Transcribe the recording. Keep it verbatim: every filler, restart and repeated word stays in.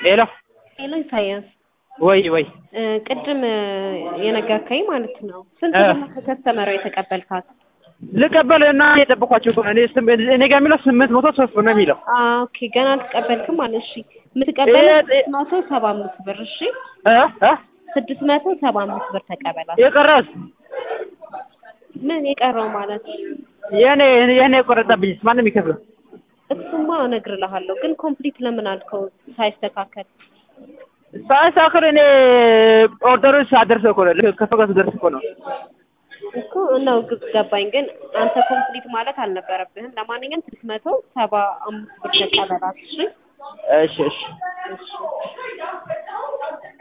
ሄሎ ሄሎ ኢሳያስ ወይ ወይ ቅድም የነገርከኝ ማለት ነው። ስንት ነው ከከስተመሩ የተቀበልካት? ልቀበል እና የጠበኳቸው እኮ እኔ ስም እኔ ጋር የሚለው ስምንት መቶ ሶስት ብር ነው የሚለው። አዎ ኦኬ ገና አልተቀበልክም ማለት እሺ። የምትቀበለው ስድስት መቶ ሰባ አምስት ብር እሺ። እ እ ስድስት መቶ ሰባ አምስት ብር ተቀበላት። የቀረስ ምን የቀረው ማለት? የኔ የኔ ቆረጠብኝ ማንም የሚከፍለው? እሱማ እነግርልሃለሁ ግን ኮምፕሊት ለምን አልከው ሳይስተካከል? ሳይስተካከል እኔ ኦርደሩን ሳደርሰው እኮ ነው ከፈቀሱ ደርስ እኮ ነው እኮ ነው ገባኝ። ግን አንተ ኮምፕሊት ማለት አልነበረብህም። ለማንኛውም ስድስት መቶ ሰባ አምስት ብር ተቀበላት እሺ። እሺ እሺ እሺ